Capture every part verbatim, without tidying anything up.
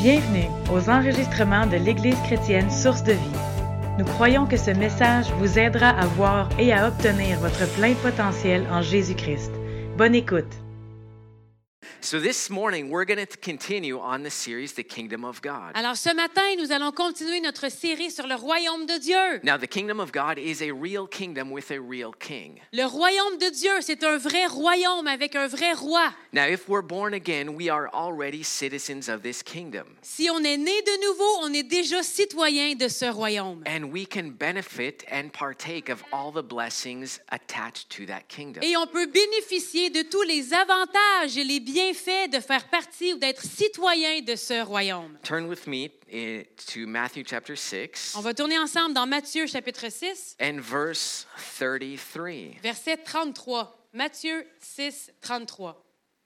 Bienvenue aux enregistrements de l'Église chrétienne Source de Vie. Nous croyons que ce message vous aidera à voir et à obtenir votre plein potentiel en Jésus-Christ. Bonne écoute. So this morning, we're going to continue on the series, The Kingdom of God. Alors ce matin, nous allons continuer notre série sur le royaume de Dieu. Now, the kingdom of God is a real kingdom with a real king. Le royaume de Dieu, c'est un vrai royaume avec un vrai roi. Now, if we're born again, we are already citizens of this kingdom. Si on est né de nouveau, on est déjà citoyen de ce royaume. And we can benefit and partake of all the blessings attached to that kingdom. Et on peut bénéficier de tous les avantages et les bienfaits de faire partie ou d'être citoyen de ce royaume. Turn with me eh, to Matthew chapter six On va tourner ensemble dans Matthieu chapitre six, and verse thirty-three. verset trente-trois. Matthieu six, trente-trois.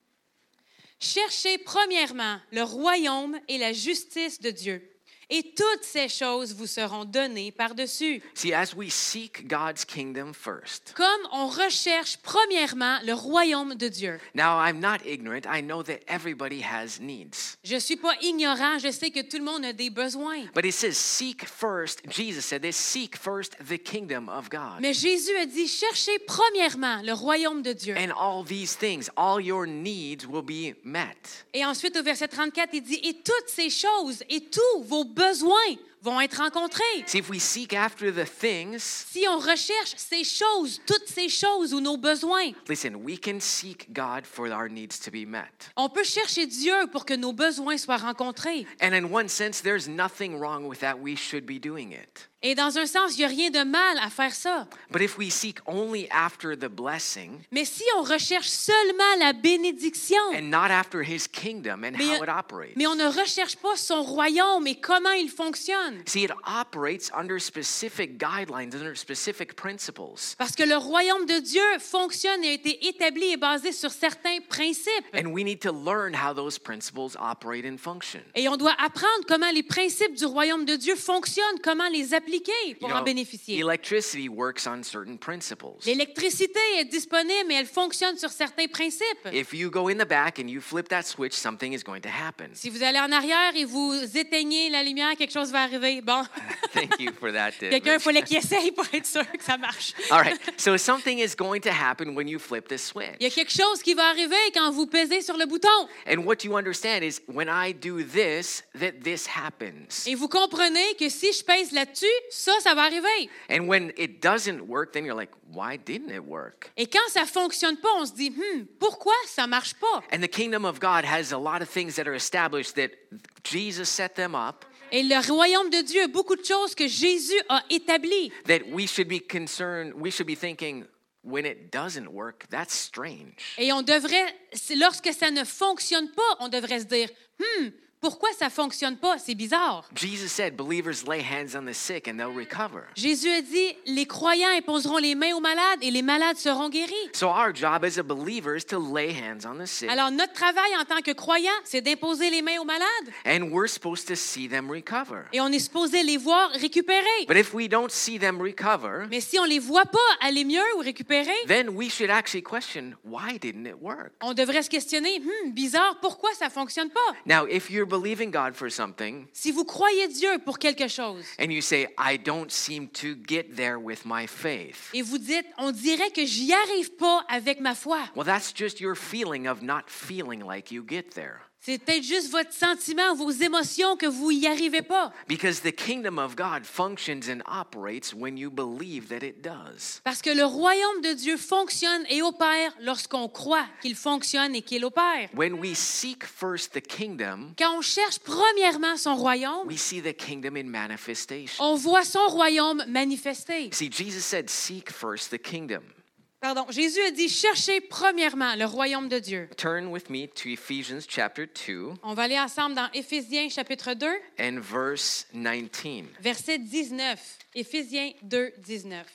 Cherchez premièrement le royaume et la justice de Dieu, et toutes ces choses vous seront données par-dessus. See, as we seek God's kingdom first. Comme on recherche premièrement le royaume de Dieu. Now, I'm not ignorant. I know that everybody has needs. Je suis pas ignorant, je sais que tout le monde a des besoins. But it says, seek first, Jesus said this, seek first the kingdom of God. Mais Jésus a dit, cherchez premièrement le royaume de Dieu. And all these things, all your needs will be met. Et ensuite, au verset trente-quatre, il dit, et toutes ces choses et tous vos besoins vont être rencontrés. See, if we seek after the things, Si on recherche ces choses, toutes ces choses ou nos besoins, listen, we can seek God for our needs to be met. on peut chercher Dieu pour que nos besoins soient rencontrés. And in one sense, there's nothing wrong with that. We should be doing it. Et dans un sens, il n'y a rien de mal à faire ça. But if we seek only after the blessing Mais si on recherche seulement la bénédiction, and not after his kingdom and mais, how it operates, mais on ne recherche pas son royaume et comment il fonctionne. see, it operates under specific guidelines, under specific principles. Parce que le royaume de Dieu fonctionne et a été établi et basé sur certains principes. And we need to learn how those principles operate and function. Et on doit apprendre comment les principes du royaume de Dieu fonctionnent, comment les appliquer pour You en know, bénéficier. electricity works on certain principles. L'électricité est disponible, mais elle fonctionne sur certains principes. If you go in the back and you flip that switch, something is going to happen. Si vous allez en arrière et vous éteignez la lumière, quelque chose va arriver. Bon, Thank you for that. David. quelqu'un, il fallait qu'il essaye pour être sûr que ça marche. All right. So something is going to happen when you flip the switch. Il y a quelque chose qui va arriver quand vous pesez sur le bouton. And what you understand is when I do this, that this happens. Et vous comprenez que si je pèse là-dessus, ça, ça va arriver. And when it doesn't work, then you're like, why didn't it work? Et quand ça fonctionne pas, on se dit, hmm, pourquoi ça marche pas? And the kingdom of God has a lot of things that are established that Jesus set them up, Et le royaume de Dieu a beaucoup de choses que Jésus a établies. that we should be concerned, we should be thinking, when it doesn't work, that's strange. Et on devrait, lorsque ça ne fonctionne pas, on devrait se dire, hmm, pourquoi ça fonctionne pas? C'est bizarre. Jesus said, believers lay hands on the sick and they'll recover. Jésus a dit, les croyants imposeront les mains aux malades et les malades seront guéris. So our job as a believer is to lay hands on the sick, Alors, notre travail en tant que croyants, c'est d'imposer les mains aux malades. and we're supposed to see them recover. Et on est supposé les voir récupérer. But if we don't see them recover, Mais si on les voit pas aller mieux ou récupérer, then we should actually question, why didn't it work? on devrait se questionner, hmm, bizarre, pourquoi ça fonctionne pas? Now, if you're believing God for something, Si vous croyez Dieu pour quelque chose and you say, I don't seem to get there with my faith, et vous dites, on dirait que j'y arrive pas avec ma foi. well, that's just your feeling of not feeling like you get there. C'est peut-être juste votre sentiment, vos émotions que vous y arrivez pas. Because the kingdom of God functions and operates when you believe that it does. Parce que le royaume de Dieu fonctionne et opère lorsqu'on croit qu'il fonctionne et qu'il opère. When we seek first the kingdom, Quand on cherche premièrement son royaume, we see the kingdom in manifestation. on voit son royaume manifesté. See, Jesus said, seek first the kingdom. Pardon, Jésus a dit, cherchez premièrement le royaume de Dieu. Turn with me to Ephesians chapter two On va aller ensemble dans Éphésiens chapitre deux, and verse nineteen. verset dix-neuf. Éphésiens deux, dix-neuf.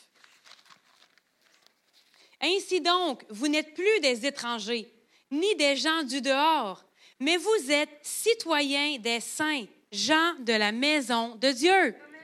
Ainsi donc, vous n'êtes plus des étrangers, ni des gens du dehors, mais vous êtes citoyens des saints, gens de la maison de Dieu.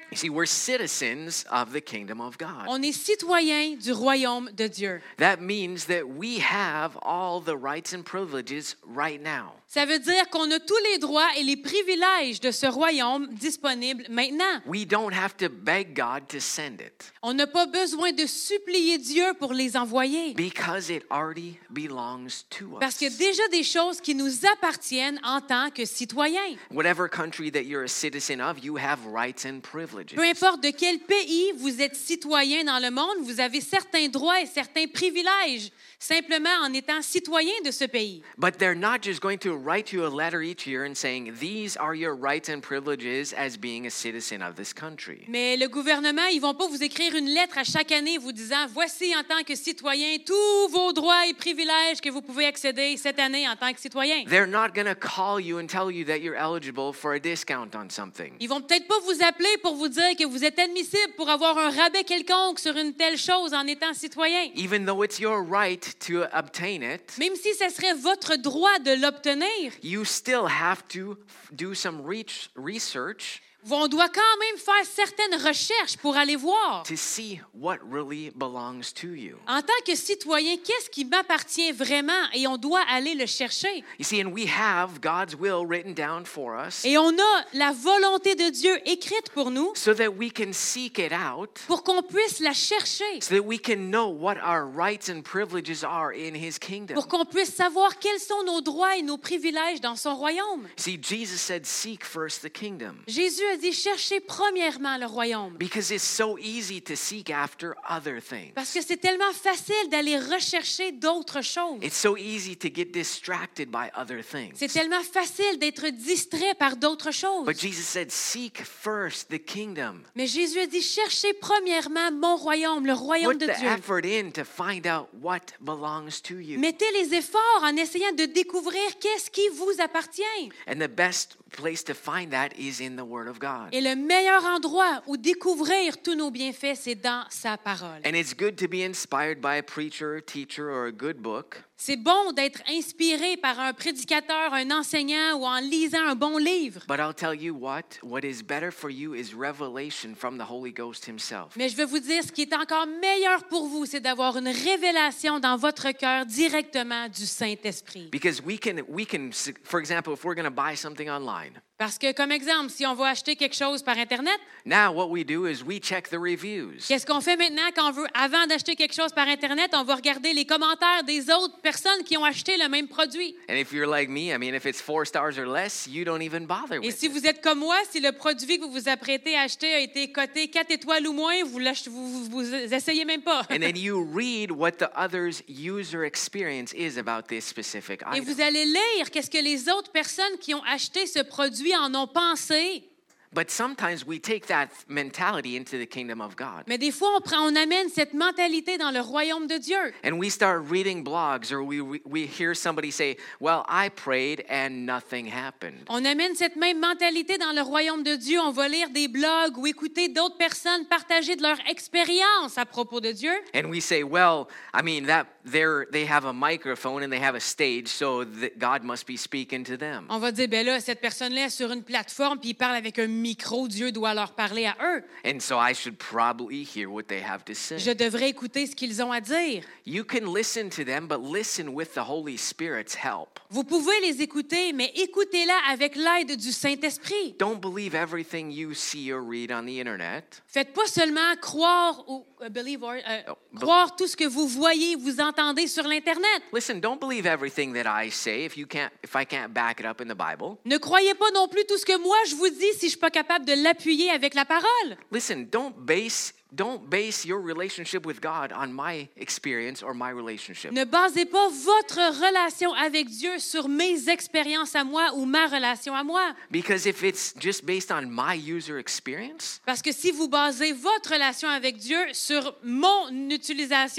You see, we're citizens of the kingdom of God. On est citoyens du royaume de Dieu. That means that we have all the rights and privileges right now. Ça veut dire qu'on a tous les droits et les privilèges de ce royaume disponibles maintenant. We don't have to beg God to send it On n'a pas besoin de supplier Dieu pour les envoyer. because it already belongs to Parce us. qu'il y a déjà des choses qui nous appartiennent en tant que citoyens. Whatever country that you're a citizen of, you have rights and privileges. Peu importe de quel pays vous êtes citoyen dans le monde, vous avez certains droits et certains privilèges, simplement en étant citoyen de ce pays. But they're not just going to write you a letter each year and saying, these are your rights and privileges as being a citizen of this country. Mais le gouvernement, ils vont pas vous écrire une lettre à chaque année vous disant, voici en tant que citoyen tous vos droits et privilèges que vous pouvez accéder cette année en tant que citoyen. They're not going to call you and tell you that you're eligible for a discount on something. Ils vont peut-être pas vous appeler pour vous dire que vous êtes admissible pour avoir un rabais quelconque sur une telle chose en étant citoyen. Even though it's your right to obtain it, Même si ce serait votre droit de l'obtenir, you still have to do some reach, research on doit quand même faire certaines recherches pour aller voir. to see what really belongs to you. En tant que citoyen, qu'est-ce qui m'appartient vraiment? Et on doit aller le chercher. You see, and we have God's will written down for us Et on a la volonté de Dieu écrite pour nous so that we can seek it out, pour qu'on puisse la chercher, so that we can know what our rights and privileges are in His kingdom. pour qu'on puisse savoir quels sont nos droits et nos privilèges dans son royaume. See, Jesus said, seek first the kingdom. Jésus a dit, cherchez premièrement le royaume. Because it's so easy to seek after other things. Parce que c'est tellement facile d'aller rechercher d'autres choses. It's so easy to get distracted by other things. C'est tellement facile d'être distrait par d'autres choses. But Jesus said, seek first the kingdom. Mais Jésus a dit, cherchez premièrement mon royaume, le royaume Put de the Dieu. effort in to find out what belongs to you. Mettez les efforts en essayant de découvrir qu'est-ce qui vous appartient. And the best place to find that is in the Word of God. Et le meilleur endroit où découvrir tous nos bienfaits, c'est dans sa parole. And it's good to be inspired by a preacher, teacher, or a good book. C'est bon d'être inspiré par un prédicateur, un enseignant ou en lisant un bon livre. But I'll tell you what, what is better for you is revelation from the Holy Ghost Himself. Mais je vais vous dire, ce qui est encore meilleur pour vous, c'est d'avoir une révélation dans votre cœur directement du Saint-Esprit. Because we can, we can, for example, if we're going to buy something online, Parce que, comme exemple, si on va acheter quelque chose par Internet, now what we do is we check the reviews. qu'est-ce qu'on fait maintenant quand on veut, avant d'acheter quelque chose par Internet, on va regarder les commentaires des autres personnes qui ont acheté le même produit. And if you're like me, I mean, if it's four stars or less, you don't even bother Et with si it. vous êtes comme moi, si le produit que vous vous apprêtez à acheter a été coté quatre étoiles ou moins, vous l'achetez, vous, vous, vous essayez même pas. And then you read what the other's user experience is about this specific Et item. vous allez lire qu'est-ce que les autres personnes qui ont acheté ce produit en ont pensé. But sometimes we take that mentality into the kingdom of God. Mais des fois, on, prend, on amène cette mentalité dans le royaume de Dieu. And we start reading blogs, or we, we hear somebody say, well, I prayed and nothing happened. On amène cette même mentalité dans le royaume de Dieu. On va lire des blogs ou écouter d'autres personnes partager de leur expérience à propos de Dieu. And we say, well, I mean, that they're, they have a microphone and they have a stage, so that God must be speaking to them. On va dire, ben là, cette personne-là est sur une plateforme puis il parle avec un micro. Dieu doit leur parler à eux. And so I should probably hear what they have to say. Je devrais écouter ce qu'ils ont à dire. You can listen to them, but listen with the Holy Spirit's help. Vous pouvez les écouter, mais écoutez-la avec l'aide du Saint-Esprit. Don't believe everything you see or read on the internet. Faites pas seulement croire ou uh, believe or, uh, Oh, be- croire tout ce que vous voyez, vous entendez sur l'internet. Listen, don't believe everything that I say if you can't if I can't back it up in the Bible. Ne croyez pas non plus tout ce que moi je vous dis si je suis pas capable de l'appuyer avec la parole. Listen, don't base don't base your relationship with God on my experience or my relationship. Ne basez pas votre relation avec Dieu sur mes expériences à moi ou ma relation à moi. Because if it's just based on my user experience, Parce que si vous basez votre relation avec Dieu sur mon utilisation,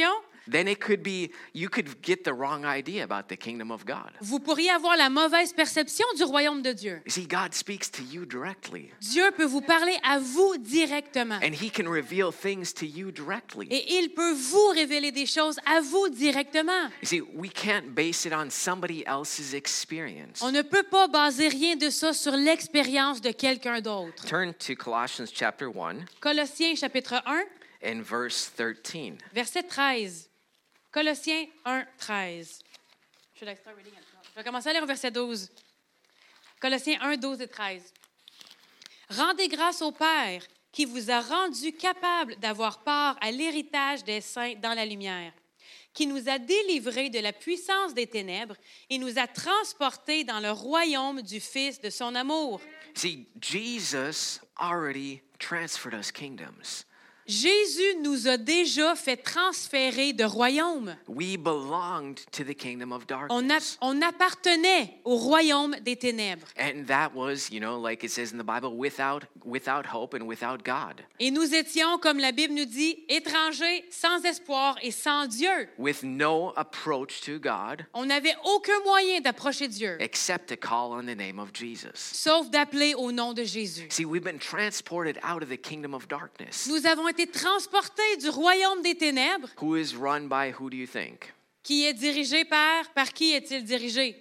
then it could be, you could get the wrong idea about the kingdom of God. vous pourriez avoir la mauvaise perception du royaume de Dieu. You see, God speaks to you directly, Dieu peut vous parler à vous directement. and he can reveal things to you directly. Et il peut vous révéler des choses à vous directement. You see, we can't base it on somebody else's experience. On ne peut pas baser rien de ça sur l'expérience de quelqu'un d'autre. Turn to Colossians chapter one Colossiens chapitre un, and verse thirteen. verset treize. Colossiens un, treize. Should I start reading it? Je vais commencer à lire au verset douze. Colossiens un, douze et treize. Rendez grâce au Père qui vous a rendu capable d'avoir part à l'héritage des saints dans la lumière, qui nous a délivrés de la puissance des ténèbres et nous a transportés dans le royaume du Fils de son amour. See, Jesus already transferred us kingdoms. Jésus nous a déjà fait transférer de royaume. We belonged to the kingdom of On, a- darkness. on appartenait au royaume des ténèbres. And that was, you know, like it says in the Bible, without without hope and without God. Et nous étions, comme la Bible nous dit, étrangers, sans espoir et sans Dieu. With no approach to God On n'avait aucun moyen d'approcher Dieu, except to call on the name of Jesus. sauf d'appeler au nom de Jésus. See, we've been transported out of the kingdom of darkness. Nous avons été transportés du royaume des ténèbres, Who is run by who do you think? qui est dirigé par... Par qui est-il dirigé?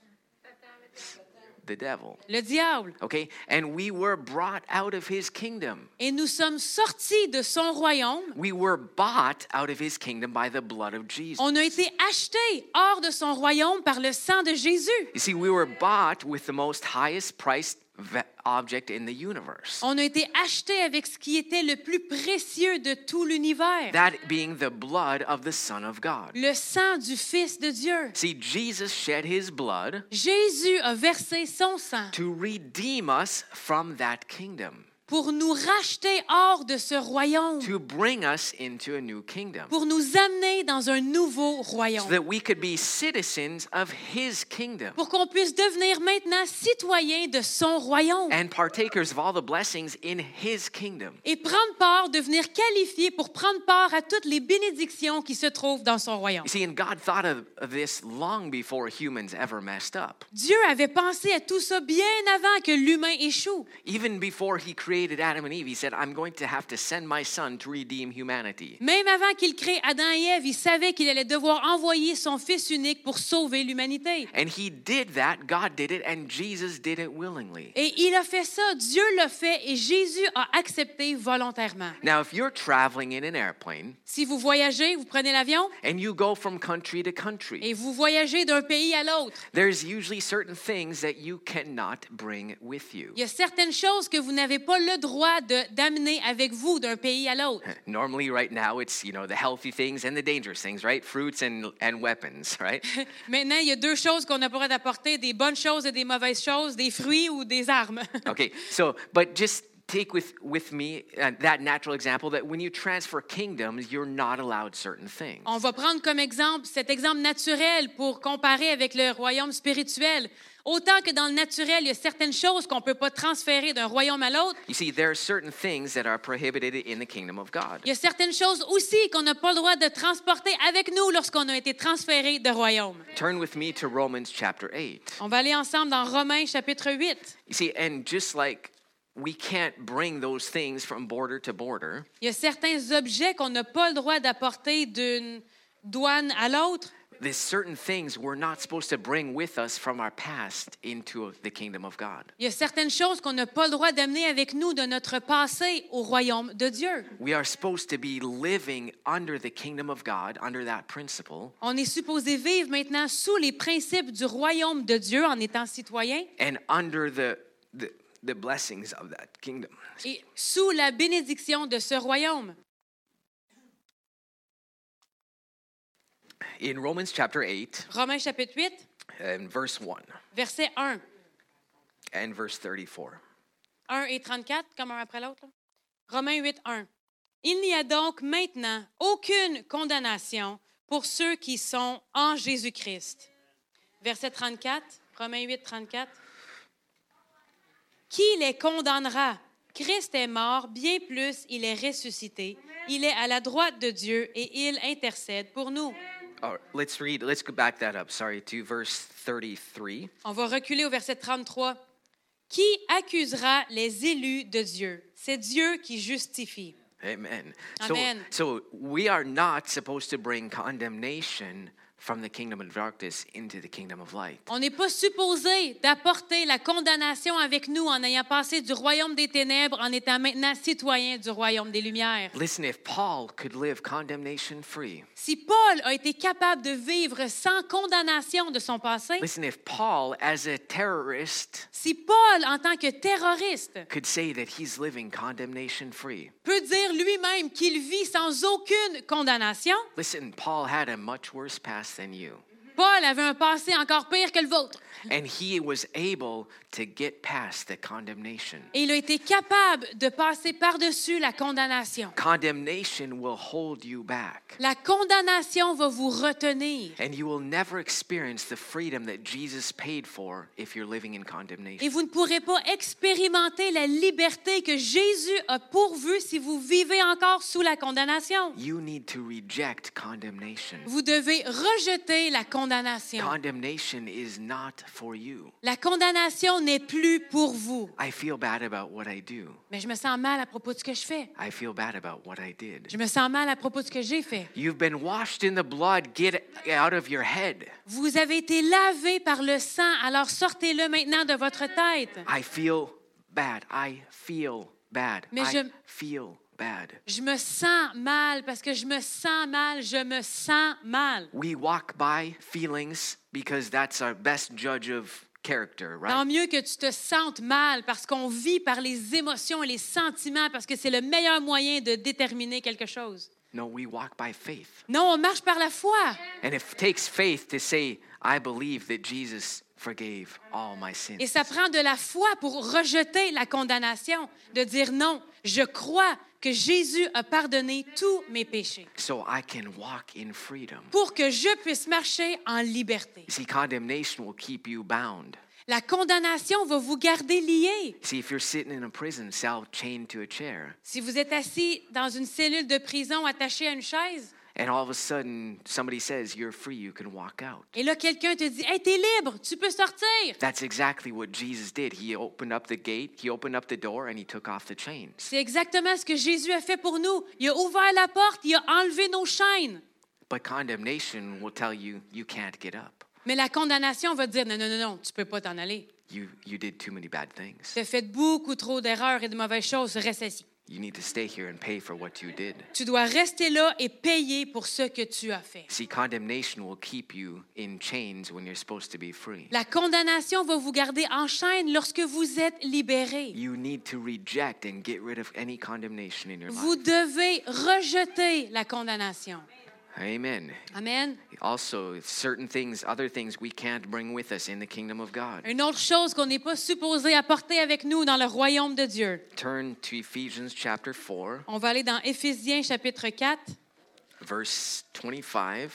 The devil. Le diable. Okay? And we were brought out of his kingdom. Et nous sommes sortis de son royaume. We were bought out of his kingdom by the blood of Jesus. On a été achetés hors de son royaume par le sang de Jésus. You see, we were bought with the most highest priced ve- object in the universe. On a été achetés avec ce qui était le plus précieux de tout l'univers, That being the blood of the Son of God. le sang du Fils de Dieu. See, Jesus shed his blood Jésus a versé son sang to redeem us from that kingdom, pour nous racheter hors de ce royaume, to bring us into a new kingdom, pour nous amener dans un nouveau so royaume, that we could be citizens of his kingdom pour qu'on puisse devenir maintenant citoyens de son royaume and partakers of all the blessings in his kingdom. et prendre part, devenir qualifiés pour prendre part à toutes les bénédictions qui se trouvent dans son royaume. You see, and God thought of, of this long before humans ever messed up. Dieu avait pensé à tout ça bien avant que l'humain échoue. Even before he created Adam and Eve, he said, I'm going to have to send my son to redeem humanity. Même avant qu'il crée Adam et Ève, il savait qu'il allait devoir envoyer son Fils unique pour sauver l'humanité. And he did that, God did it, and Jesus did it willingly. Et il a fait ça, Dieu l'a fait et Jésus a accepté volontairement. Now, if you're traveling in an airplane Si vous voyagez, vous prenez l'avion and you go from country to country, et vous voyagez d'un pays à l'autre, there's usually certain things that you cannot bring with you. il y a certaines choses que vous n'avez pas le droit de- d'amener avec vous d'un pays à l'autre. Normally, right now, it's, you know, the healthy things and the dangerous things, right? Fruits and, and weapons, right? Maintenant, il y a deux choses qu'on n'a pas le droit d'apporter, des bonnes choses et des mauvaises choses, des fruits ou des armes. Okay, so, but just take with, with me uh, that natural example that when you transfer kingdoms, you're not allowed certain things. On va prendre comme exemple cet exemple naturel pour comparer avec le royaume spirituel. Autant que dans le naturel, il y a certaines choses qu'on ne peut pas transférer d'un royaume à l'autre, You see, there are certain things that are prohibited in the kingdom of God. il y a certaines choses aussi qu'on n'a pas le droit de transporter avec nous lorsqu'on a été transféré de royaume. Turn with me to Romans chapter eight. On va aller ensemble dans Romains chapitre huit. You see, and just like we can't bring those things from border to border, Il y a certains objets qu'on n'a pas le droit d'apporter d'une douane à l'autre. there's certain things we're not supposed to bring with us from our past into the kingdom of God. Il y a certaines choses qu'on n'a pas le droit d'amener avec nous de notre passé au royaume de Dieu. We are supposed to be living under the kingdom of God, under that principle, On est supposé vivre maintenant sous les principes du royaume de Dieu en étant citoyen and under the, the, the blessings of that kingdom. et sous la bénédiction de ce royaume. In Romans chapter eight, Romains chapitre huit, and verse one verset un. and verse thirty-four. un et trente-quatre, comme un après l'autre. là. Romains huit, un. Il n'y a donc maintenant aucune condamnation pour ceux qui sont en Jésus-Christ. Verset trente-quatre, Romains huit, trente-quatre. Qui les condamnera? Christ est mort, bien plus, il est ressuscité. Il est à la droite de Dieu et il intercède pour nous. All right, let's read, let's go back that up, sorry, to verse thirty-three. On va reculer au verset trente-trois. Qui accusera les élus de Dieu? C'est Dieu qui justifie. Amen. Amen. So, so we are not supposed to bring condemnation from the kingdom of darkness into the kingdom of light. On n'est pas supposé d'apporter la condamnation avec nous en ayant passé du royaume des ténèbres en étant maintenant citoyen du royaume des lumières. Listen, if Paul could live condemnation free, Si Paul a été capable de vivre sans condamnation de son passé, listen, if Paul, as a terrorist, si Paul, en tant que terroriste, could say that he's living condemnation free, peut dire lui-même qu'il vit sans aucune condamnation, listen, Paul had a much worse past than you. Paul avait un passé encore pire que le vôtre. And he was able to get past the condemnation. Et il a été capable de passer par-dessus la condamnation. Condemnation will hold you back. La condamnation va vous retenir. And you will never experience the freedom that Jesus paid for if you're living in Et condemnation. vous ne pourrez pas expérimenter la liberté que Jésus a pourvue si vous vivez encore sous la condamnation. You need to reject condemnation. Vous devez rejeter la condamnation. Condemnation is not for you. La condamnation n'est plus pour vous. I feel bad about what I do. Mais je me sens mal à propos de ce que je fais. I feel bad about what I did. Je me sens mal à propos de ce que j'ai fait. You've been washed in the blood. Get it out of your head. Vous avez été lavé par le sang, alors sortez-le maintenant de votre tête. I feel bad. I feel bad. Mais I je- feel bad. Je me sens mal parce que je me sens mal, je me sens mal. We walk by feelings because that's our best judge of character, right? Tant mieux que tu te sentes mal parce qu'on vit par les émotions et les sentiments parce que c'est le meilleur moyen de déterminer quelque chose. No, we walk by faith. Non, on marche par la foi. And it takes faith to say, I believe that Jesus forgave all my sins. Et ça prend de la foi pour rejeter la condamnation, de dire non, je crois que Jésus a pardonné tous mes péchés So I can walk in freedom. pour que je puisse marcher en liberté. See, condemnation will keep you bound. La condamnation va vous garder liés. See, if you're sitting in a prison cell chained to a chair, Si vous êtes assis dans une cellule de prison attachée à une chaise, and all of a sudden somebody says, you're free, you can walk out. et là, quelqu'un te dit « Hey, t'es libre, tu peux sortir! That's exactly what Jesus did. He opened up the gate, he opened up the door, and he took off the chains. » C'est exactement ce que Jésus a fait pour nous. Il a ouvert la porte, il a enlevé nos chaînes. But condemnation will tell you, you can't get up. Mais la condamnation va te dire « Non, non, non, non, tu peux pas t'en aller. You, you did too many bad things. Tu as fait beaucoup trop d'erreurs et de mauvaises choses, reste assis. You need to stay here and pay for what you did. Tu dois rester là et payer pour ce que tu as fait. » See, condemnation will keep you in chains when you're supposed to be free. La condamnation va vous garder en chaîne lorsque vous êtes libéré. You need to reject and get rid of any condemnation in your Vous life. devez rejeter la condamnation. Amen. Amen. Also, certain things, other things we can't bring with us in the kingdom of God. Une autre chose qu'on n'est pas supposé apporter avec nous dans le royaume de Dieu. Turn to Ephesians chapter four, On va aller dans Éphésiens chapitre quatre, verse twenty-five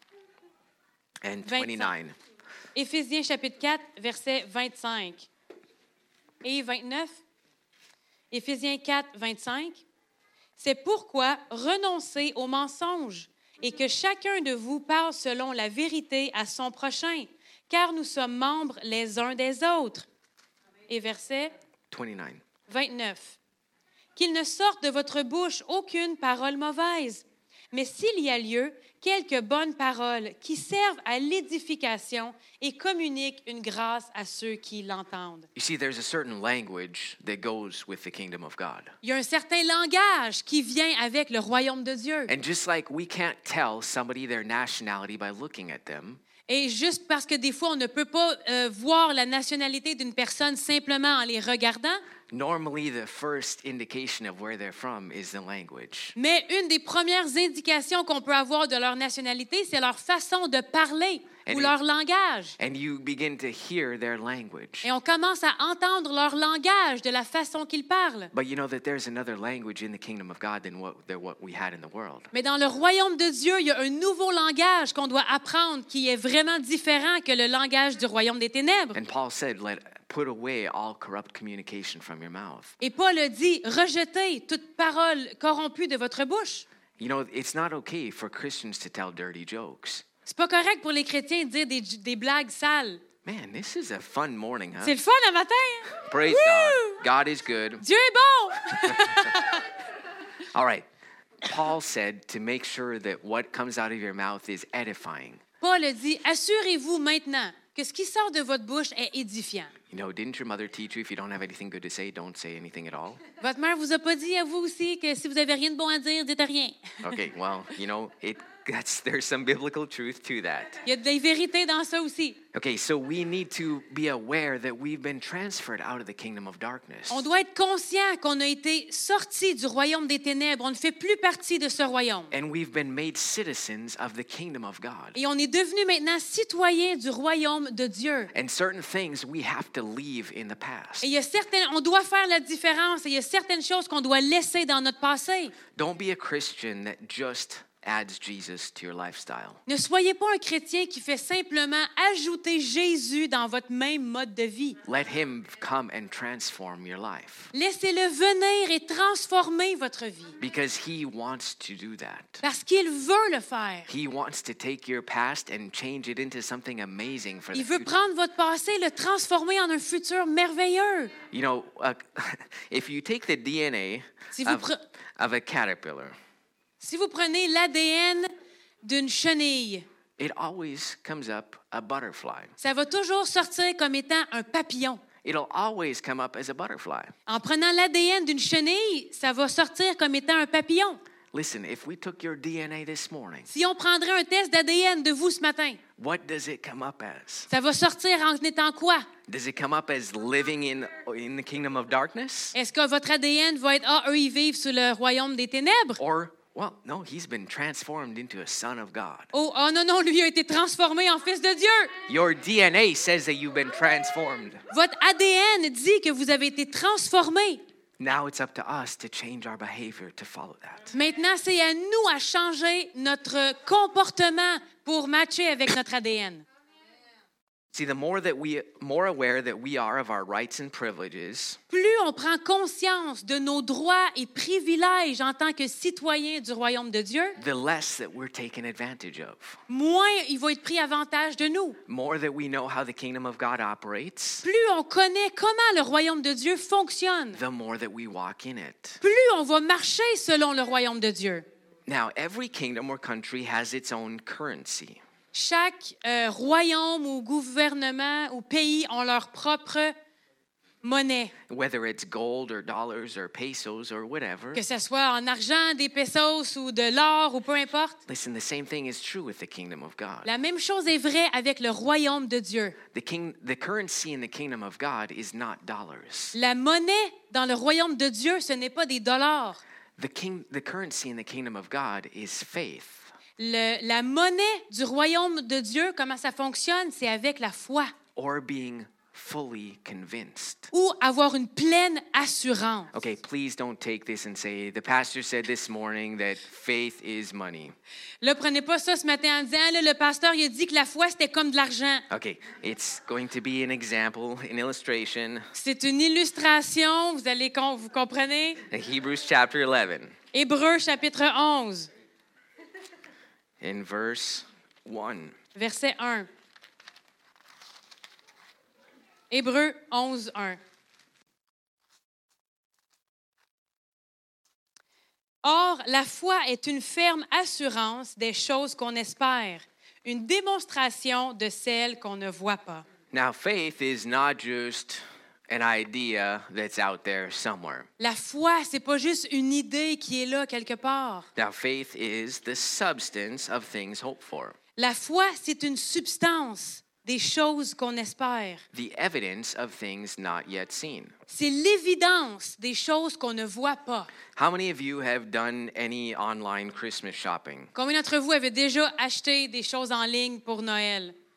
and twenty-nine. Éphésiens chapitre quatre, versets vingt-cinq et vingt-neuf. Éphésiens quatre, vingt-cinq. C'est pourquoi renoncez aux mensonges et que chacun de vous parle selon la vérité à son prochain, car nous sommes membres les uns des autres. Et verset twenty-nine. vingt-neuf. Qu'il ne sorte de votre bouche aucune parole mauvaise, mais s'il y a lieu, quelques bonnes paroles qui servent à l'édification et communiquent une grâce à ceux qui l'entendent. You see, there's a certain language that goes with the kingdom of God. Il y a un certain langage qui vient avec le royaume de Dieu. And just like we can't tell somebody their nationality by looking at them, Et juste parce que des fois, on ne peut pas euh, voir la nationalité d'une personne simplement en les regardant, normally the first indication of where they're from is the language. mais une des premières indications qu'on peut avoir de leur nationalité, c'est leur façon de parler. And ou it- leur langage. And you begin to hear their language. Et on commence à entendre leur langage de la façon qu'ils parlent. But you know that there's another language in the kingdom of God than what, than what we had in the world. Mais dans le royaume de Dieu, il y a un nouveau langage qu'on doit apprendre qui est vraiment différent que le langage du royaume des ténèbres. And Paul said, "Let put away all corrupt communication from your mouth." Et Paul a dit, rejetez toute parole corrompue de votre bouche. You know, it's not okay for Christians to tell dirty jokes. C'est pas correct pour les chrétiens de dire des, des blagues sales. Man, this is a fun morning, huh? C'est le fun le matin. hein? Praise Woo! God. God is good. Dieu est bon. All right. Paul said to make sure that what comes out of your mouth is edifying. Paul a dit, assurez-vous maintenant que ce qui sort de votre bouche est édifiant. You know, didn't your mother teach you if you don't have anything good to say, don't say anything at all? Votre mère vous a pas dit à vous aussi que si vous avez rien de bon à dire, dites rien. Okay, well, you know, it that's there's some biblical truth to that. Il y a des vérités dans ça aussi. Okay, so we need to be aware that we've been transferred out of the kingdom of darkness. On doit être conscient qu'on a été sortis du royaume des ténèbres. On ne fait plus partie de ce royaume. And we've been made citizens of the kingdom of God. Et on est devenu maintenant citoyens du royaume de Dieu. And certain things we have to leave in the past. Et il y a certaines, on doit faire la différence. Et il y a certaines choses qu'on doit laisser dans notre passé. Don't be a Christian that just adds Jesus to your lifestyle. Ne soyez pas un chrétien qui fait simplement ajouter Jésus dans votre même mode de vie. Let him come and transform your life Laissez-le venir et transformer votre vie. because he wants to do that. Parce qu'il veut le faire. He wants to take your past and change it into something amazing for the Il veut future. prendre votre passé et le transformer en un futur merveilleux. You know, uh, if you take the D N A Si vous, of, pre- of a caterpillar, si vous prenez l'A D N d'une chenille, it always comes up a butterfly. ça va toujours sortir comme étant un papillon. It'll always come up as a butterfly. En prenant l'A D N d'une chenille, ça va sortir comme étant un papillon. Listen, if we took your D N A this morning, Si on prendrait un test d'A D N de vous ce matin, what does it come up as? ça va sortir en étant quoi? Does it come up as living in, in the kingdom of darkness? Est-ce que votre A D N va être « Ah, eux, ils vivent sous le royaume des ténèbres Or, well, no, he's been transformed into a son of God. ». Oh, oh non, non, lui a été transformé en fils de Dieu. Your D N A says that you've been transformed. Votre A D N dit que vous avez été transformé. Now it's up to us to change our behavior to follow that. Maintenant, c'est à nous à changer notre comportement pour matcher avec notre A D N. See, the more that we more aware that we are of our rights and privileges, Plus on prend conscience de nos droits et privilèges en tant que citoyens du royaume de Dieu, the less that we're taken advantage of. moins il va être pris avantage de nous. More that we know how the kingdom of God operates, Plus on connaît comment le royaume de Dieu fonctionne, the more that we walk in it. plus on va marcher selon le royaume de Dieu. Now, every kingdom or country has its own currency. Chaque euh, royaume ou gouvernement ou pays ont leur propre monnaie, Whether it's gold or dollars or pesos or whatever. que ce soit en argent, des pesos ou de l'or ou peu importe. Listen, the same thing is true with the kingdom of God. La même chose est vraie avec le royaume de Dieu. The king, the currency in the kingdom of God is not dollars. La monnaie dans le royaume de Dieu, ce n'est pas des dollars. The king, the currency in the kingdom of God is faith. Le- la monnaie du royaume de Dieu, comment ça fonctionne? C'est avec la foi Or being fully convinced. ou avoir une pleine assurance. Okay, please don't take this and say, the pastor said this morning that faith is money. Là, prenez pas ça ce matin en disant, là, le pasteur il a dit que la foi, c'était comme de l'argent. Okay, it's going to be an example, an illustration. C'est une illustration, vous allez com- vous comprenez? Hebrews chapter eleven, Hébreux chapitre onze, in verse one. verset un. Hébreux onze, un. Or, la foi est une ferme assurance des choses qu'on espère, une démonstration de celles qu'on ne voit pas. Now, faith is not just an idea that's out there somewhere. La foi, c'est pas juste une idée qui est là quelque part. Now, faith is the substance of things hoped for, La foi, c'est une substance des choses qu'on espère. the evidence of things not yet seen. C'est l'évidence des choses qu'on ne voit pas. How many of you have done any online Christmas shopping? Combien d'entre vous avaient déjà acheté des choses en ligne pour Noël?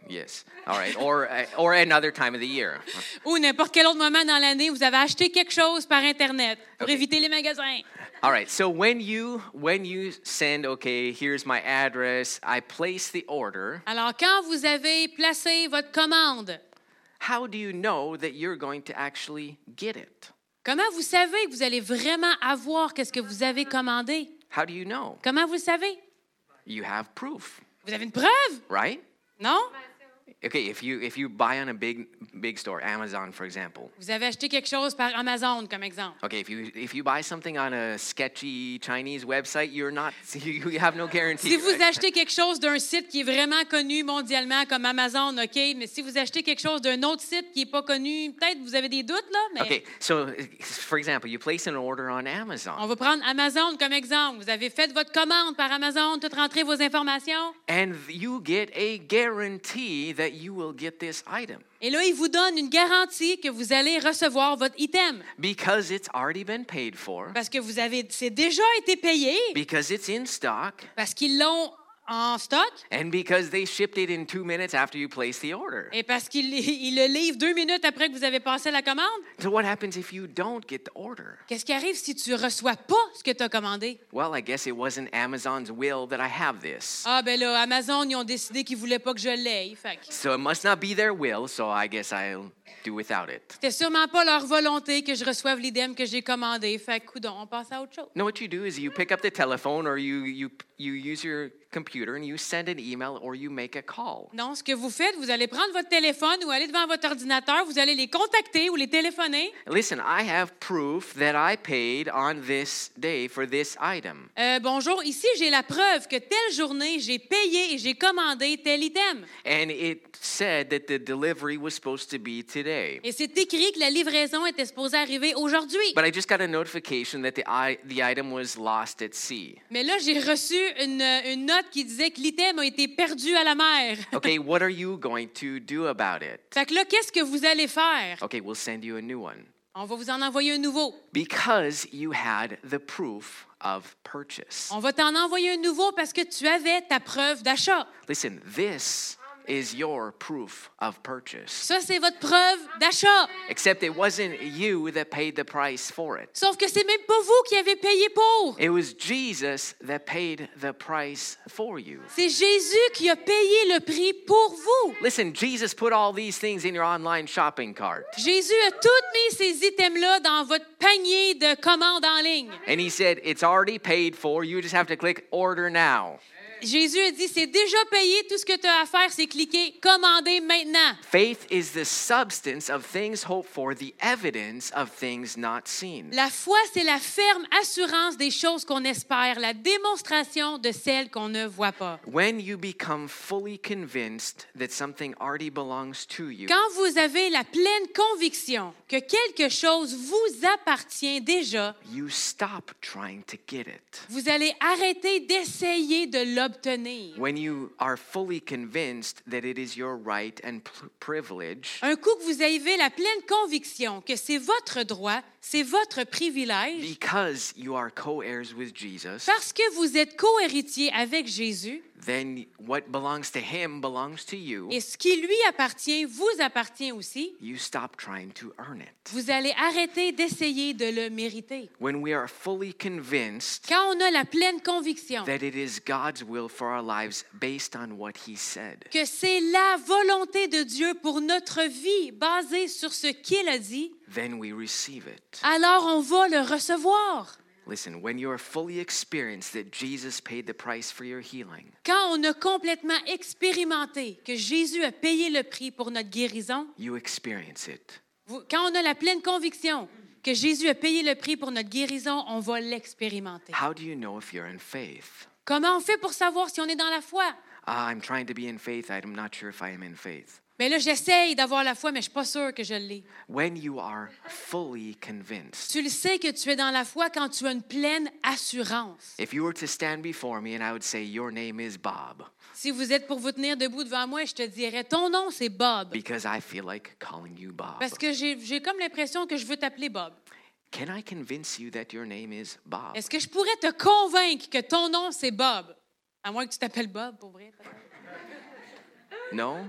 Yes. All right. Or uh, or another time of the year. Ou n'importe quel autre moment dans l'année, vous avez acheté quelque chose par Internet pour Okay. éviter les magasins. All right. So when you when you send, okay, here's my address, I place the order. Alors, quand vous avez placé votre commande, How do you know that you're going to actually get it? comment vous savez que vous allez vraiment avoir qu'est-ce que vous avez commandé? How do you know? Comment vous le savez? You have proof, Vous avez une preuve? right? Non? Okay, if you if you buy on a big big store, Amazon for example. Vous avez acheté quelque chose par Amazon, comme exemple. Okay, if you if you buy something on a sketchy Chinese website, you're not you, you have no guarantee. Si vous right? achetez quelque chose d'un site qui est vraiment connu mondialement comme Amazon, OK, mais si vous achetez quelque chose d'un autre site qui n'est pas connu, peut-être vous avez des doutes, là, mais Okay, so for example, you place an order on Amazon, on va prendre Amazon comme exemple. Vous avez fait votre commande par Amazon, tout rentré vos informations, and you get a guarantee that you will get this item et là, ils vous donnent une garantie que vous allez recevoir votre item because it's already been paid for, parce que vous avez, c'est déjà été payé, because it's in stock, parce qu'ils l'ont en stock and because they shipped it in two minutes after you place the order. et parce qu'ils ils le livrent deux minutes après que vous avez passé la commande. So what happens if you don't get the order? Qu'est-ce qui arrive si tu ne reçois pas ce que tu as commandé? Well, I guess it wasn't Amazon's will that I have this. Ah, ben là, Amazon, ils ont décidé qu'ils ne voulaient pas que je l'aie. Fait que So it must not be their will, so I guess I'll do without it. c'était sûrement pas leur volonté que je reçoive l'item que j'ai commandé. Fait que, coudonc, on passe à autre chose. No, what you do is you pick up the telephone or you you you use your computer and you send an email or you make a call. Non, ce que vous faites, vous allez prendre votre téléphone ou aller devant votre ordinateur, vous allez les contacter ou les téléphoner. Listen, I have proof that I paid on this day for this item. Euh, bonjour, ici, j'ai la preuve que telle journée, j'ai payé et j'ai commandé tel item. And it said that the delivery was supposed to be today. Et c'est écrit que la livraison était supposée arriver aujourd'hui. But I just got a notification that the I, the item was lost at sea. Mais là, j'ai reçu une, une note qui disait que l'item a été perdu à la mer. Okay, what are you going to do about it? Fait que là, qu'est-ce que vous allez faire? Okay, we'll send you a new one. On va vous en envoyer un nouveau. Because you had the proof of purchase. On va t'en envoyer un nouveau parce que tu avais ta preuve d'achat. Listen, this is your proof of purchase. Ça, c'est votre preuve d'achat. Except it wasn't you that paid the price for it. Sauf que c'est même pas vous qui avez payé pour. It was Jesus that paid the price for you. C'est Jésus qui a payé le prix pour vous. Listen, Jesus put all these things in your online shopping cart. Jésus a tout mis ces items-là dans votre panier de commandes en ligne. And he said, it's already paid for. You just have to click order now. Jésus a dit, c'est déjà payé, tout ce que tu as à faire, c'est cliquer « Commander maintenant ». Faith is the substance of things hoped for, the evidence of things not seen. La foi, c'est la ferme assurance des choses qu'on espère, la démonstration de celles qu'on ne voit pas. When you become fully convinced that something already belongs to you, Quand vous avez la pleine conviction que quelque chose vous appartient déjà, you stop trying to get it. vous allez arrêter d'essayer de l'obtenir. When you are fully convinced that it is your right and p- privilege, Un coup que vous avez la pleine conviction que c'est votre droit, c'est votre privilège, because you are co-heirs with Jesus, parce que vous êtes co-héritier avec Jésus, then what belongs to him belongs to you. et ce qui lui appartient vous appartient aussi, You stop trying to earn it. vous allez arrêter d'essayer de le mériter. When we are fully convinced Quand on a la pleine conviction that it is God's will for our lives based on what he said, que c'est la volonté de Dieu pour notre vie basée sur ce qu'il a dit, then we receive it. alors on va le recevoir. Listen, when you are fully experienced that Jesus paid the price for your healing, Quand on a complètement expérimenté que Jésus a payé le prix pour notre guérison, you experience it. vous- quand on a la pleine conviction que Jésus a payé le prix pour notre guérison, on va l'expérimenter. How do you know if you're in faith? Comment on fait pour savoir si on est dans la foi? Ah, I'm trying to be in faith. I'm not sure if I am in faith. Mais là, j'essaye d'avoir la foi, mais je ne suis pas sûre que je l'ai. When you are fully convinced. Tu le sais que tu es dans la foi quand tu as une pleine assurance. If you were to stand before me and I would say, your name is Bob, Si vous êtes pour vous tenir debout devant moi, je te dirais, ton nom, c'est Bob. because I feel like calling you Bob. Parce que j'ai j'ai comme l'impression que je veux t'appeler Bob. Can I convince you that your name is Bob? Est-ce que je pourrais te convaincre que ton nom, c'est Bob? À moins que tu t'appelles Bob, pour vrai. peut-être. No?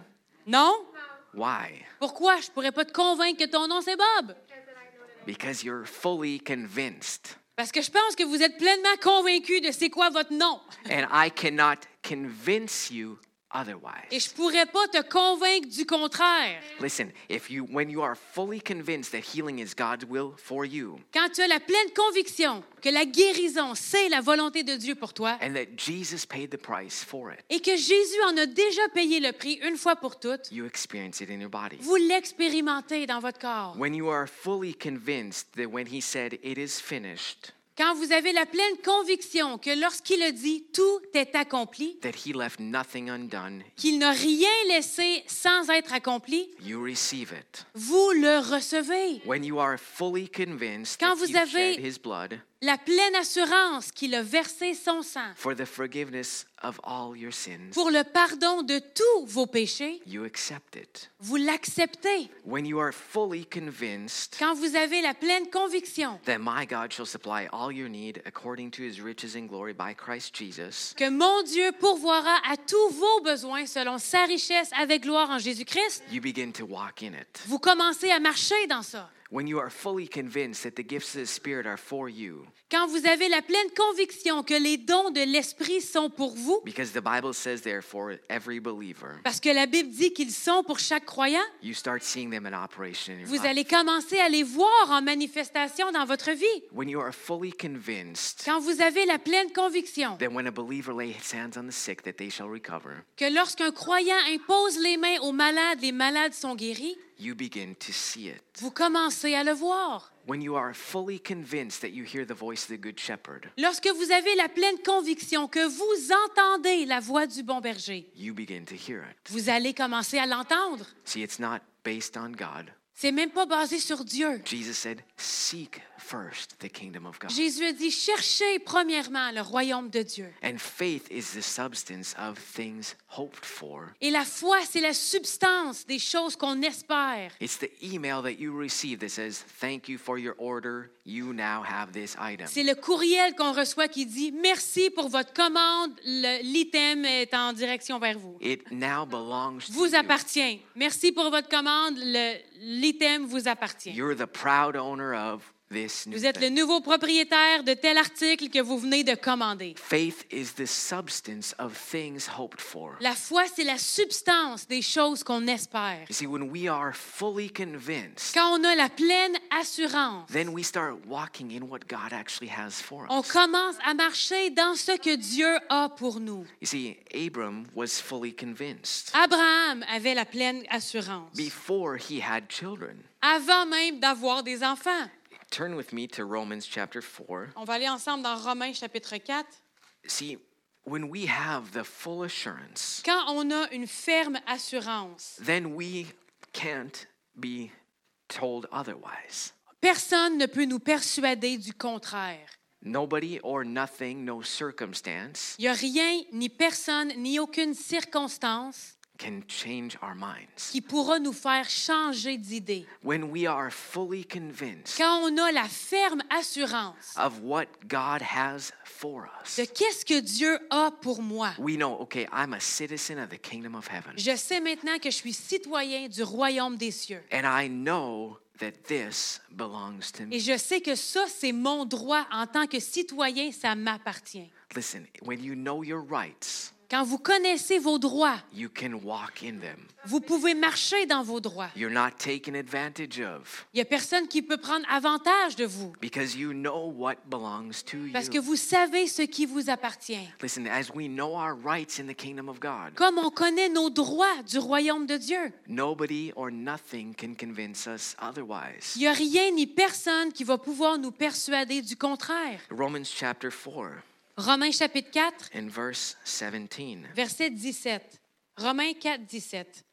Non? Why? Pourquoi? Je pourrais pas te convaincre que ton nom, c'est Bob. Because you're fully convinced. Parce que je pense que vous êtes pleinement convaincu de c'est quoi votre nom. And I cannot convince you Et otherwise. je pourrais pas te convaincre du contraire. Listen, if you when you are fully convinced that healing is God's will for you Quand tu as la pleine conviction que la guérison, c'est la volonté de Dieu pour toi and that Jesus paid the price for it, et que Jésus en a déjà payé le prix une fois pour toutes, you experience it in your body. vous l'expérimentez dans votre corps. When you are fully convinced that when he said it is finished, Quand vous avez la pleine conviction que lorsqu'il a dit « tout est accompli », that he left nothing undone, qu'il n'a rien laissé sans être accompli, you receive it. vous le recevez. When you are fully convinced Quand that vous he avez- shed his blood La pleine assurance qu'il a versé son sang for the forgiveness of all your sins, pour le pardon de tous vos péchés, you accept it. vous l'acceptez. When you are fully convinced Quand vous avez la pleine conviction that my God shall supply all your need according to his riches and glory by Christ Jesus, que mon Dieu pourvoira à tous vos besoins selon sa richesse avec gloire en Jésus-Christ, you begin to walk in it. vous commencez à marcher dans ça. When you are fully convinced that the gifts of the Spirit are for you, Quand vous avez la pleine conviction que les dons de l'Esprit sont pour vous, because the Bible says they're for every believer, parce que la Bible dit qu'ils sont pour chaque croyant, you start seeing them in operation in your vous life. allez commencer à les voir en manifestation dans votre vie. When you are fully convinced Quand vous avez la pleine conviction that when a believer lays hands on the sick that they shall recover, que lorsqu'un croyant impose les mains aux malades, les malades sont guéris, you begin to see it. vous commencez à le voir. When you are fully convinced that you hear the voice of the Good Shepherd, Lorsque vous avez la pleine conviction que vous entendez la voix du bon berger, you begin to hear it. vous allez commencer à l'entendre. See, it's not based on God. C'est même pas basé sur Dieu. Jesus said, seek first the kingdom of God. Jésus a dit, cherchez premièrement le royaume de Dieu. And faith is the substance of things hoped for. Et la foi, c'est la substance des choses qu'on espère. It's the email that you receive that says, thank you for your order. You now have this item. C'est le courriel qu'on reçoit qui dit, merci pour votre commande, le- l'item est en direction vers vous. It now belongs to Vous you. appartient. Merci pour votre commande, le- l'item vous appartient. You're the proud owner of this new Vous êtes le thing. nouveau propriétaire de tel article que vous venez de commander. Faith is the substance of things hoped for. La foi, c'est la substance des choses qu'on espère. You see, when we are fully convinced, Quand on a la pleine assurance, then we start walking in what God actually has for on us. commence à marcher dans ce que Dieu a pour nous. You see, Abram was fully convinced Abraham avait la pleine assurance before he had children. avant même d'avoir des enfants. Turn with me to Romans chapter four. On va aller ensemble dans Romains chapitre quatre. See, when we have the full assurance, Quand on a une ferme assurance, then we can't be told otherwise. personne ne peut nous persuader du contraire. Nobody or nothing, no circumstance Il n'y a rien, ni personne, ni aucune circonstance can change our minds. qui pourra nous faire changer d'idée. When we are fully convinced Quand on a la ferme assurance of what God has for us, de qu'est-ce que Dieu a pour moi, we know, okay, I'm a citizen of the kingdom of heaven. je sais maintenant que je suis citoyen du royaume des cieux. And I know that this belongs to Et me. je sais que ça, c'est mon droit en tant que citoyen, ça m'appartient. Listen, when you know your rights, Quand vous connaissez vos droits, you can walk in them. vous pouvez marcher dans vos droits. You're not taken advantage of Il n'y a personne qui peut prendre avantage de vous because you know what belongs to parce que you. vous savez ce qui vous appartient. Listen, as we know our rights in the kingdom of God, Comme on connaît nos droits du royaume de Dieu, nobody or nothing can convince us otherwise. il n'y a rien ni personne qui va pouvoir nous persuader du contraire. Romans chapter four Romains chapitre quatre, and verse seventeen. verset dix-sept. Romains quatre, dix-sept.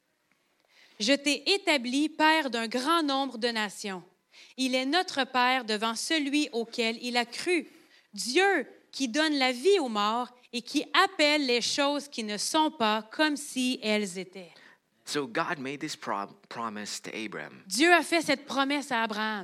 Je t'ai établi père d'un grand nombre de nations. Il est notre Père devant celui auquel il a cru. Dieu qui donne la vie aux morts et qui appelle les choses qui ne sont pas comme si elles étaient. So God made this pro- promise to Abraham Dieu a fait cette promesse à Abraham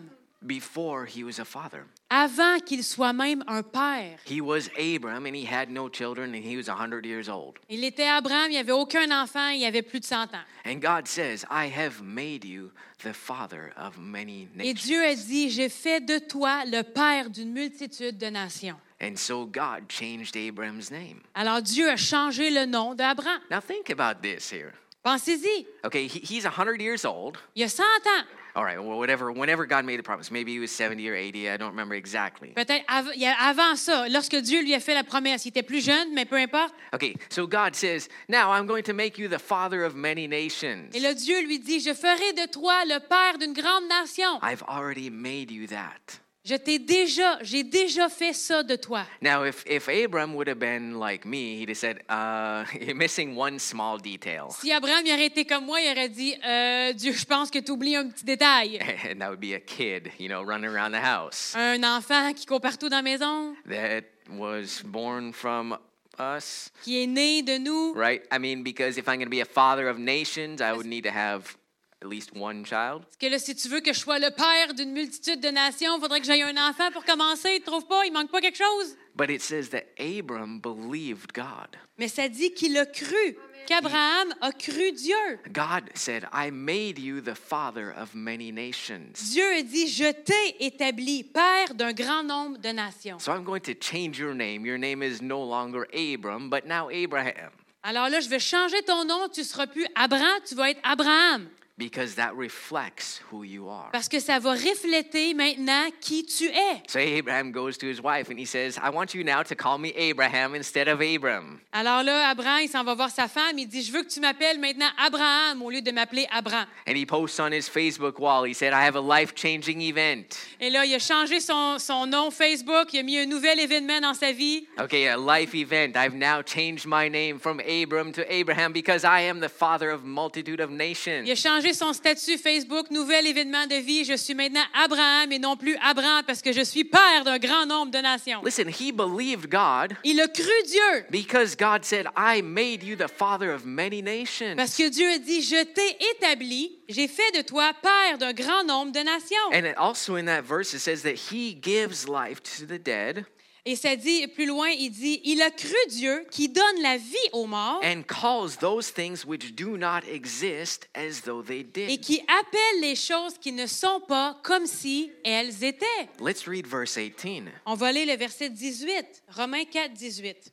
before he was a father. avant qu'il soit même un père. He was Abram and he had no children and he was one hundred years old. Il était Abraham, il n'y avait aucun enfant, il avait plus de cent ans. And God says, I have made you the father of many Et nations. Dieu a dit, j'ai fait de toi le père d'une multitude de nations. And so God changed Abram's name. Alors Dieu a changé le nom d'Abraham. Now think about this here. Pensez-y, Okay, he, he's one hundred years old. il y a cent ans. All right, well, whatever, whenever God made the promise, maybe he was seventy or eighty, I don't remember exactly. Peut-être av- il y a- avant ça, lorsque Dieu lui a fait la promesse, il était plus jeune, mais peu importe. Okay, so God says, now I'm going to make you the father of many nations. Et le Dieu lui dit, je ferai de toi le père d'une grande nation. I've already made you that. Je t'ai déjà, j'ai déjà fait ça de toi. Now, if, if Abram would have been like me, he'd have said, uh, you're missing one small detail. Si Abraham il aurait été comme moi, il aurait dit, euh, Dieu, je pense que tu oublies un petit détail. And that would be a kid, you know, running around the house Un enfant qui court partout dans la maison, that was born from us, qui est né de nous. right? I mean, because if I'm going to be a father of nations, I would need to have at least one child. Parce que là, si tu veux que je sois le père d'une multitude de nations, il faudrait que j'aie un enfant pour commencer. Tu ne trouves pas? Il manque pas quelque chose? But it says that Abram believed God. Mais ça dit qu'il a cru, qu'Abraham a cru Dieu. God said, I made you the father of many nations. Dieu a dit, je t'ai établi père d'un grand nombre de nations. So I'm going to change your name. Your name is no longer Abram, but now Abraham, Alors là, je vais changer ton nom. Tu ne seras plus Abraham, tu vas être Abraham. because that reflects who you are. Parce que ça va refléter maintenant qui tu es. So Abraham goes to his wife and he says, I want you now to call me Abraham instead of Abram. Alors là, Abraham, il s'en va voir sa femme. Il dit, je veux que tu m'appelles maintenant Abraham au lieu de m'appeler Abraham. And he posts on his Facebook wall, he said, I have a life-changing event. Et là, il a changé son, son nom Facebook. Il a mis un nouvel événement dans sa vie. Okay, a life event. I've now changed my name from Abram to Abraham because I am the father of multitude of nations. Il a changé son statut Facebook, nouvel événement de vie. Je suis maintenant Abraham et non plus Abraham parce que je suis père d'un grand nombre de nations. Listen, he believed God Il a cru Dieu because God said, I made you the father of many nations. parce que Dieu a dit, je t'ai établi, j'ai fait de toi père d'un grand nombre de nations. And it also in that verse, it says that he gives life to the dead Et ça dit, plus loin, il dit, il a cru Dieu qui donne la vie aux morts and calls those things which do not exist as though they et did. qui appelle les choses qui ne sont pas comme si elles étaient. Let's read verse eighteen. On va lire le verset dix-huit, Romains quatre, dix-huit.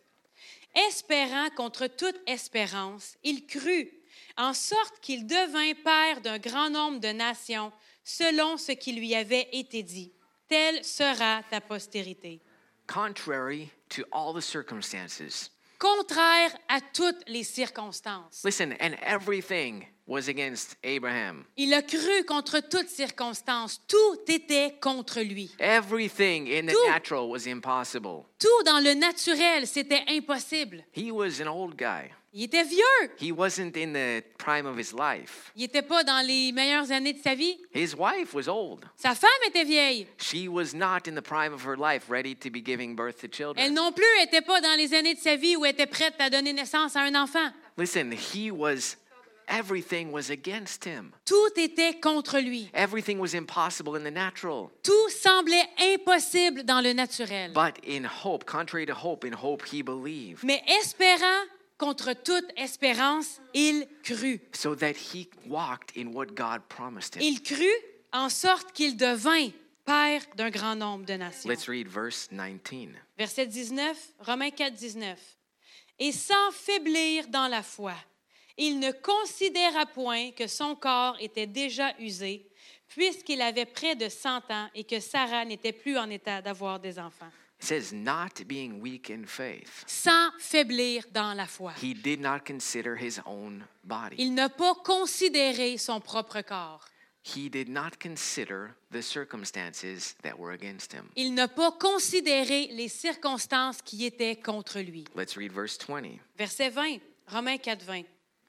Espérant contre toute espérance, il crut, en sorte qu'il devint père d'un grand nombre de nations, selon ce qui lui avait été dit. Telle sera ta postérité. Contrary to all the circumstances. Contraire à toutes les circonstances. Listen, and everything was against Abraham. Il a cru contre toutes circonstances. Tout était contre lui. Everything in the Tout. natural was impossible. Tout dans le naturel, c'était impossible. He was an old guy. Il était vieux. He wasn't in the prime of his life. Il n'était pas dans les meilleures années de sa vie. His wife was old. Sa femme était vieille. She was not in the prime of her life, ready to be giving birth to Elle children. non plus n'était pas dans les années de sa vie où elle était prête à donner naissance à un enfant. Listen, he was, everything was against him. Tout était contre lui. Everything was impossible in the natural. Tout semblait impossible dans le naturel. But in hope, contrary to hope, in hope he believed. Mais espérant contre toute espérance, il crut. So that he walked in what God promised him. Il crut en sorte qu'il devint père d'un grand nombre de nations. Let's read verse nineteen. Verset dix-neuf, Romains quatre, dix-neuf. Et sans faiblir dans la foi, il ne considéra point que son corps était déjà usé, puisqu'il avait près de cent ans et que Sarah n'était plus en état d'avoir des enfants. It says, not being weak in faith. Sans faiblir dans la foi. He did not consider his own body. Il n'a pas considéré son propre corps. He did not consider the circumstances that were against him. Il n'a pas considéré les circonstances qui étaient contre lui. Let's read verse twenty. Verset vingt, Romains quatre, vingt.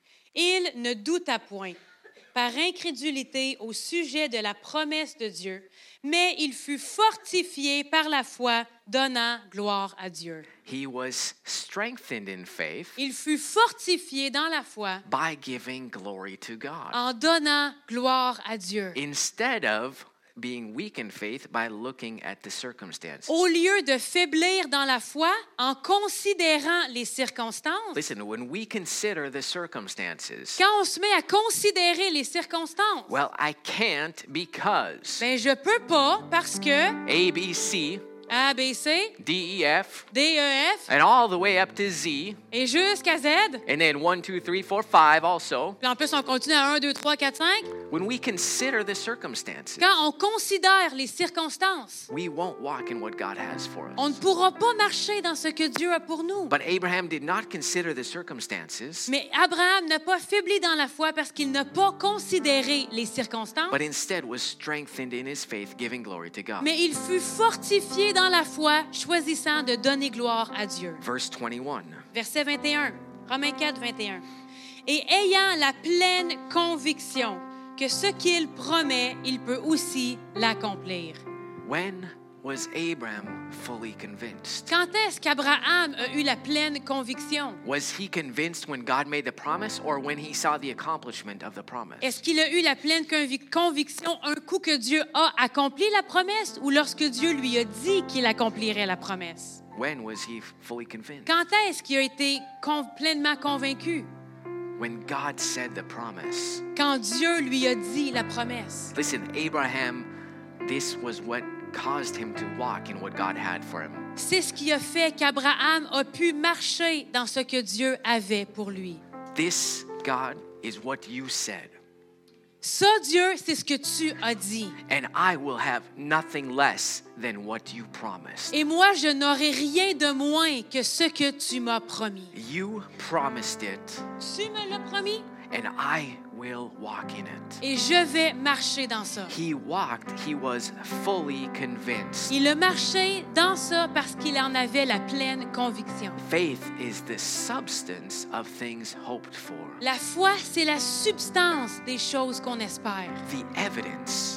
Il ne douta point, par incrédulité au sujet de la promesse de Dieu, mais il fut fortifié par la foi, donnant gloire à Dieu. He was strengthened in faith Il fut fortifié dans la foi by giving glory to God en donnant gloire à Dieu. instead of being weak in faith by looking at the circumstances. Au lieu de faiblir dans la foi en considérant les circonstances, Listen, when we consider the circumstances, quand on se met à considérer les circonstances, well, I can't because ben je peux pas parce que A, B, C, A, B, C, D, E, F, D, E, F and all the way up to Z, et jusqu'à Z. and then one, two, three, four, five also. Puis en plus, on continue à un, deux, trois, quatre, cinq. When we consider the circumstances, Quand on considère les circonstances, we won't walk in what God has for on ne us. pourra pas marcher dans ce que Dieu a pour nous. But Abraham did not consider the circumstances, Mais Abraham n'a pas faibli dans la foi parce qu'il n'a pas considéré les circonstances, but instead was strengthened in his faith, giving glory to God. mais il fut fortifié dans la foi, choisissant de donner gloire à Dieu. Verse twenty-one. Verset vingt et un, Romains quatre, vingt et un. Et ayant la pleine conviction que ce qu'il promet, il peut aussi l'accomplir. When was Abraham fully convinced? Quand est-ce qu'Abraham a eu la pleine conviction? Was he convinced when God made the promise or when he saw the accomplishment of the promise? Est-ce qu'il a eu la pleine convic- conviction un coup que Dieu a accompli la promesse ou lorsque Dieu lui a dit qu'il accomplirait la promesse? When was he fully convinced? Quand est-ce qu'il a été con- pleinement convaincu? When God said the promise. Quand Dieu lui a dit la promesse. Listen, Abraham, this was what caused him to walk in what God had for him. C'est ce qui a fait qu'Abraham a pu marcher dans ce que Dieu avait pour lui. This, God, is what you said, Ça, Dieu, c'est ce que tu as dit. and I will have nothing less than what you promised. Et moi, je n'aurai rien de moins que ce que tu m'as promis. You promised it, Tu me l'as promis and I will walk in it. et je vais marcher dans ça. He walked, he was fully convinced. Il a marché dans ça parce qu'il en avait la pleine conviction. Faith is the substance of things hoped for, La foi, c'est la substance des choses qu'on espère. the evidence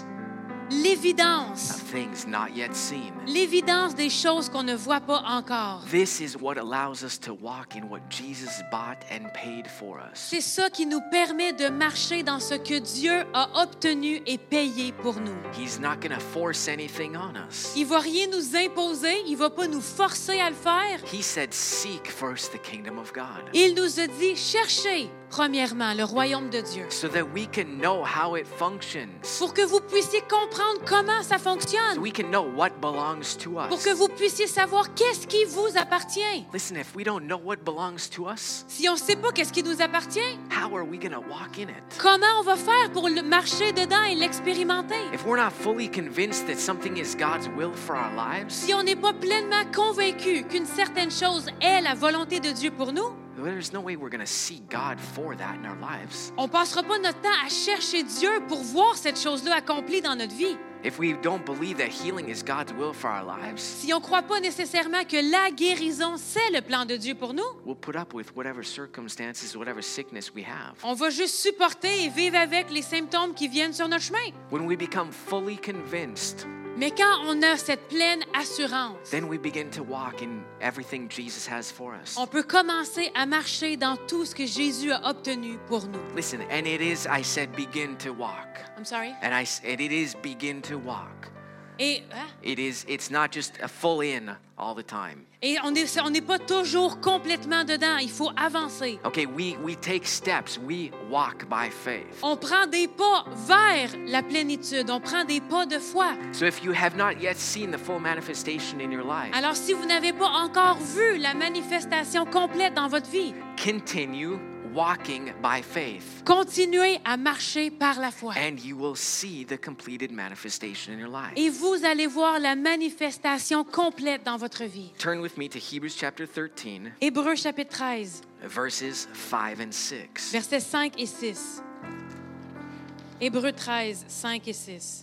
L'évidence. of things not yet seen. L'évidence des choses qu'on ne voit pas encore. This is what allows us to walk in what Jesus bought and paid for us. C'est ça qui nous permet de marcher dans ce que Dieu a obtenu et payé pour nous. He's not going to force anything on us. Il va rien nous imposer, il va pas nous forcer à le faire. He said, seek first the kingdom of God, Il nous a dit, cherchez premièrement le royaume de Dieu so that we can know how it functions, pour que vous puissiez comprendre comment ça so fonctionne, we can know what belongs to pour us. que vous puissiez savoir qu'est-ce qui vous appartient. Listen, if we don't know what belongs to us, Si on ne sait pas qu'est-ce qui nous appartient, how are we going to walk in it? comment on va faire pour le marcher dedans et l'expérimenter? If we're not fully convinced that something is God's will for our lives, Si on n'est pas pleinement convaincu qu'une certaine chose est la volonté de Dieu pour nous, there's no way we're going to see God for that in our lives. on ne passera pas notre temps à chercher Dieu pour voir cette chose-là accomplie dans notre vie. If we don't believe that healing is God's will for our lives, Si on ne croit pas nécessairement que la guérison, c'est le plan de Dieu pour nous, we'll put up with whatever circumstances, whatever sickness we have. on va juste supporter et vivre avec les symptômes qui viennent sur notre chemin. When we become fully convinced, Mais quand on a cette pleine assurance, then we begin to walk in everything Jesus has for us. on peut commencer à marcher dans tout ce que Jésus a obtenu pour nous. Listen, and it is, I said, begin to walk. I'm sorry. And I s- and it is begin to walk. Et, hein? It is, it's not just a full in all the time. Et on n'est on n'est pas toujours complètement dedans. Il faut avancer. Okay, we, we take steps. We walk by faith. On prend des pas vers la plénitude. On prend des pas de foi. So if you have not yet seen the full manifestation in your life, Alors, si vous n'avez pas encore vu la manifestation complète dans votre vie, continue walking by faith, continuez à marcher par la foi. and you will see the completed manifestation in your life. Et vous allez voir la manifestation complète dans votre vie. Turn with me to Hebrews chapter thirteen, Hébreux chapitre treize, verses five and six. versets cinq et six. Hébreux treize, cinq et six.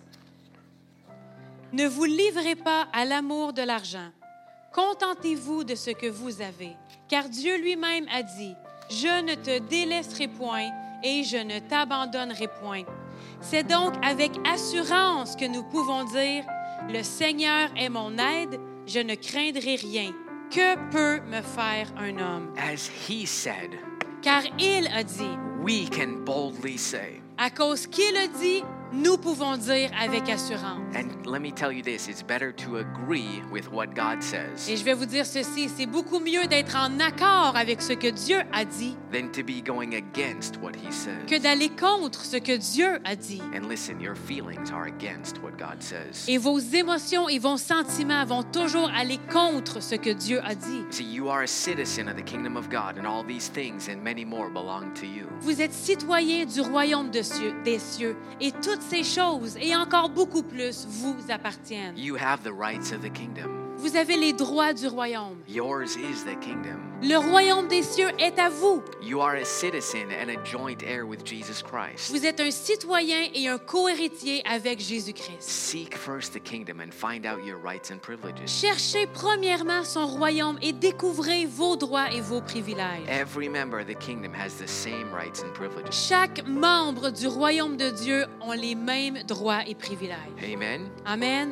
Ne vous livrez pas à l'amour de l'argent. Contentez-vous de ce que vous avez, car Dieu lui-même a dit, « Je ne te délaisserai point et je ne t'abandonnerai point. » C'est donc avec assurance que nous pouvons dire, « Le Seigneur est mon aide, je ne craindrai rien. Que peut me faire un homme? » As he said, Car il a dit, we can boldly say, à cause qu'il a dit, nous pouvons dire avec assurance. And let me tell you this, it's better to agree with what God Et says je vais vous dire ceci, c'est beaucoup mieux d'être en accord avec ce que Dieu a dit than to be going against what he says. que d'aller contre ce que Dieu a dit. And listen, your feelings are against what God says. Et vos émotions et vos sentiments vont toujours aller contre ce que Dieu a dit. See, you are a citizen of the kingdom of God, and all these things and many more belong to you. Vous êtes citoyen du royaume de cieux, des cieux, et toutes ces choses, et encore beaucoup plus, vous appartiennent. You have the rights of the kingdom. Vous avez les droits du royaume. Yours is the kingdom. Le royaume des cieux est à vous. You are a citizen and a joint heir with Jesus Christ. Vous êtes un citoyen et un co-héritier avec Jésus-Christ. Seek first the kingdom and find out your rights and privileges. Cherchez premièrement son royaume et découvrez vos droits et vos privilèges. Every member of the kingdom has the same rights and privileges. Chaque membre du royaume de Dieu ont les mêmes droits et privilèges. Amen. Amen.